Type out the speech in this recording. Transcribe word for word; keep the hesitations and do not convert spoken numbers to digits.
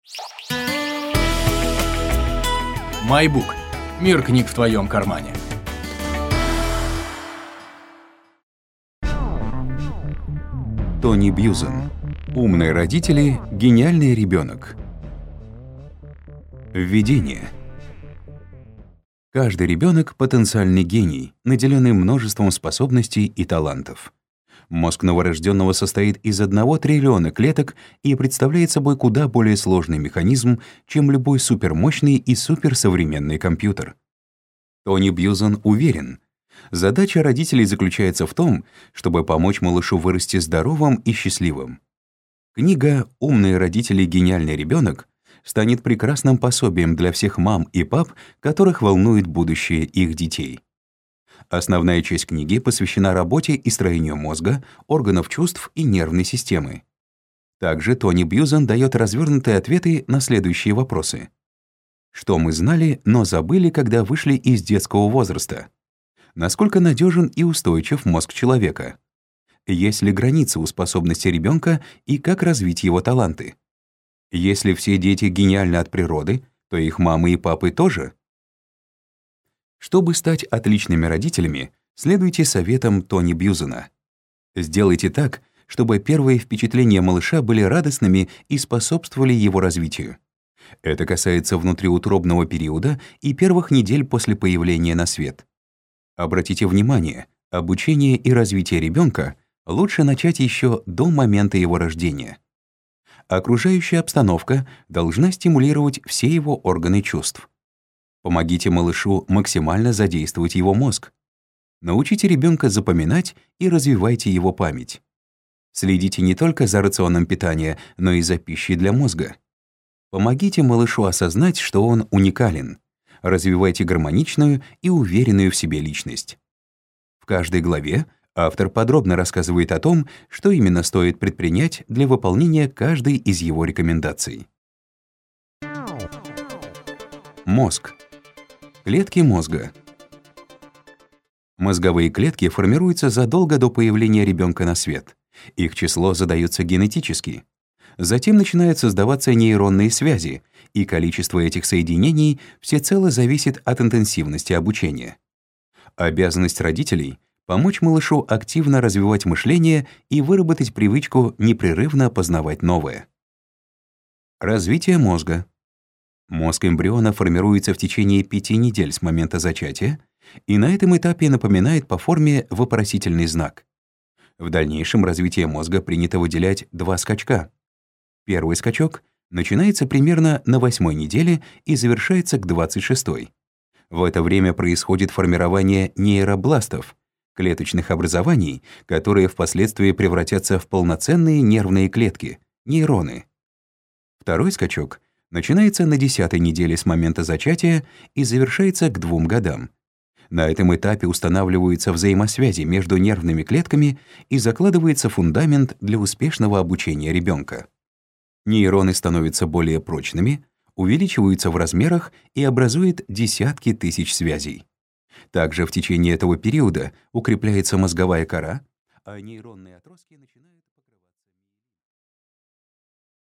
MyBook. Мир книг в твоем кармане. Тони Бьюзен. Умные родители, гениальный ребенок. Введение. Каждый ребенок — потенциальный гений, наделенный множеством способностей и талантов. Мозг новорожденного состоит из одного триллиона клеток и представляет собой куда более сложный механизм, чем любой супермощный и суперсовременный компьютер. Тони Бьюзен уверен, задача родителей заключается в том, чтобы помочь малышу вырасти здоровым и счастливым. Книга «Умные родители. Гениальный ребенок» станет прекрасным пособием для всех мам и пап, которых волнует будущее их детей. Основная часть книги посвящена работе и строению мозга, органов чувств и нервной системы. Также Тони Бьюзен дает развернутые ответы на следующие вопросы. Что мы знали, но забыли, когда вышли из детского возраста? Насколько надежен и устойчив мозг человека? Есть ли границы у способности ребенка и как развить его таланты? Если все дети гениальны от природы, то их мамы и папы тоже? Чтобы стать отличными родителями, следуйте советам Тони Бьюзена. Сделайте так, чтобы первые впечатления малыша были радостными и способствовали его развитию. Это касается внутриутробного периода и первых недель после появления на свет. Обратите внимание, обучение и развитие ребенка лучше начать еще до момента его рождения. Окружающая обстановка должна стимулировать все его органы чувств. Помогите малышу максимально задействовать его мозг. Научите ребенка запоминать и развивайте его память. Следите не только за рационом питания, но и за пищей для мозга. Помогите малышу осознать, что он уникален. Развивайте гармоничную и уверенную в себе личность. В каждой главе автор подробно рассказывает о том, что именно стоит предпринять для выполнения каждой из его рекомендаций. Мозг. Клетки мозга. Мозговые клетки формируются задолго до появления ребенка на свет. Их число задается генетически. Затем начинают создаваться нейронные связи, и количество этих соединений всецело зависит от интенсивности обучения. Обязанность родителей — помочь малышу активно развивать мышление и выработать привычку непрерывно познавать новое. Развитие мозга. Мозг эмбриона формируется в течение пяти недель с момента зачатия и на этом этапе напоминает по форме вопросительный знак. В дальнейшем развитие мозга принято выделять два скачка. Первый скачок начинается примерно на восьмой неделе и завершается к двадцать шестой. В это время происходит формирование нейробластов, клеточных образований, которые впоследствии превратятся в полноценные нервные клетки — нейроны. Второй скачок начинается на десятой неделе с момента зачатия и завершается к двум годам. На этом этапе устанавливаются взаимосвязи между нервными клетками и закладывается фундамент для успешного обучения ребенка. Нейроны становятся более прочными, увеличиваются в размерах и образуют десятки тысяч связей. Также в течение этого периода укрепляется мозговая кора, а нейронные отростки начинают